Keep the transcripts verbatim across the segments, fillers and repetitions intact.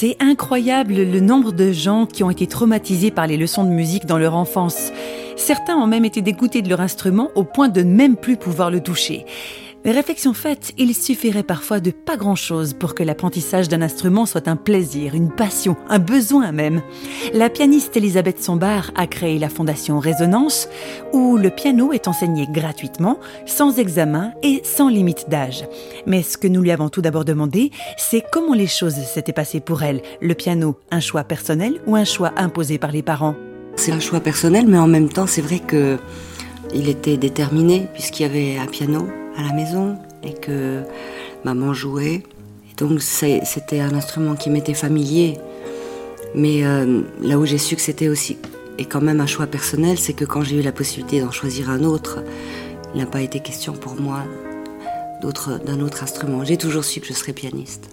C'est incroyable le nombre de gens qui ont été traumatisés par les leçons de musique dans leur enfance. Certains ont même été dégoûtés de leur instrument au point de ne même plus pouvoir le toucher. Mais réflexion faite, il suffirait parfois de pas grand-chose pour que l'apprentissage d'un instrument soit un plaisir, une passion, un besoin même. La pianiste Elisabeth Sombart a créé la fondation Résonance, où le piano est enseigné gratuitement, sans examen et sans limite d'âge. Mais ce que nous lui avons tout d'abord demandé, c'est comment les choses s'étaient passées pour elle. Le piano, un choix personnel ou un choix imposé par les parents ? C'est un choix personnel, mais en même temps, c'est vrai qu'il était déterminé, puisqu'il y avait un piano à la maison et que maman jouait. Et donc c'est, c'était un instrument qui m'était familier. Mais euh, là où j'ai su que c'était aussi et quand même un choix personnel, c'est que quand j'ai eu la possibilité d'en choisir un autre, il n'a pas été question pour moi d'autre, d'un autre instrument. J'ai toujours su que je serais pianiste.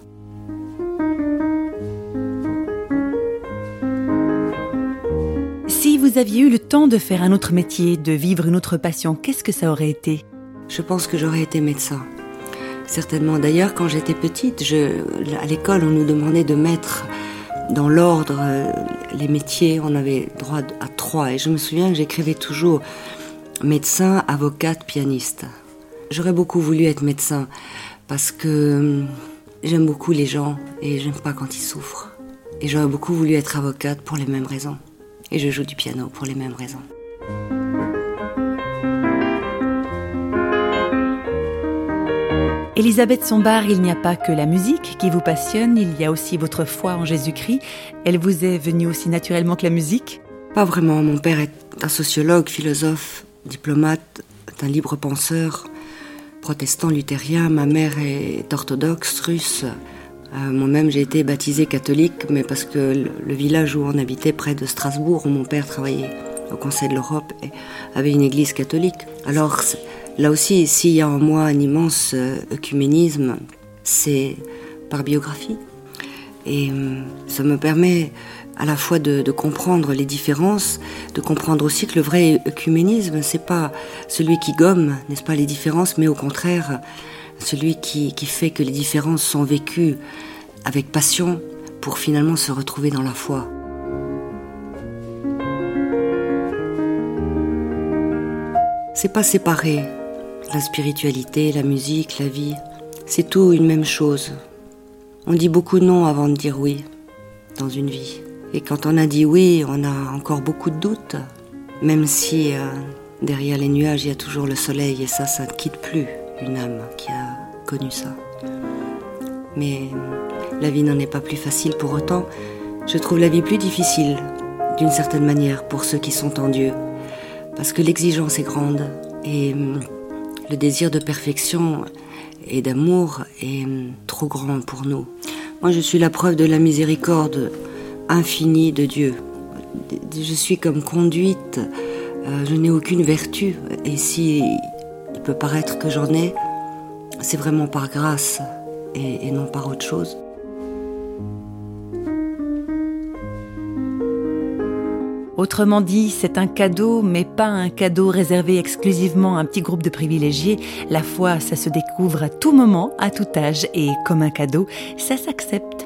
Si vous aviez eu le temps de faire un autre métier, de vivre une autre passion, qu'est-ce que ça aurait été ? Je pense que j'aurais été médecin. Certainement. D'ailleurs, quand j'étais petite, je, à l'école, on nous demandait de mettre dans l'ordre euh, les métiers. On avait droit à trois. Et je me souviens que j'écrivais toujours médecin, avocate, pianiste. J'aurais beaucoup voulu être médecin parce que euh, j'aime beaucoup les gens et j'aime pas quand ils souffrent. Et j'aurais beaucoup voulu être avocate pour les mêmes raisons. Et je joue du piano pour les mêmes raisons. Elisabeth Sombart, il n'y a pas que la musique qui vous passionne, il y a aussi votre foi en Jésus-Christ. Elle vous est venue aussi naturellement que la musique ? Pas vraiment. Mon père est un sociologue, philosophe, diplomate, un libre penseur, protestant luthérien. Ma mère est orthodoxe, russe. Euh, moi-même, j'ai été baptisée catholique, mais parce que le, le village où on habitait, près de Strasbourg, où mon père travaillait au Conseil de l'Europe, avait une église catholique. Alors, là aussi, s'il y a en moi un immense œcuménisme, c'est par biographie. Et ça me permet à la fois de, de comprendre les différences, de comprendre aussi que le vrai œcuménisme, c'est pas celui qui gomme, n'est-ce pas, les différences, mais au contraire, celui qui, qui fait que les différences sont vécues avec passion pour finalement se retrouver dans la foi. C'est pas séparé, la spiritualité, la musique, la vie. C'est tout une même chose. On dit beaucoup non avant de dire oui dans une vie. Et quand on a dit oui, on a encore beaucoup de doutes. Même si euh, derrière les nuages, il y a toujours le soleil. Et ça, ça ne quitte plus une âme qui a connu ça. Mais la vie n'en est pas plus facile pour autant. Je trouve la vie plus difficile, d'une certaine manière, pour ceux qui sont en Dieu. Parce que l'exigence est grande et le désir de perfection et d'amour est trop grand pour nous. Moi, je suis la preuve de la miséricorde infinie de Dieu. Je suis comme conduite, je n'ai aucune vertu. Et si il peut paraître que j'en ai, c'est vraiment par grâce et, et non par autre chose. Autrement dit, c'est un cadeau, mais pas un cadeau réservé exclusivement à un petit groupe de privilégiés. La foi, ça se découvre à tout moment, à tout âge, et comme un cadeau, ça s'accepte.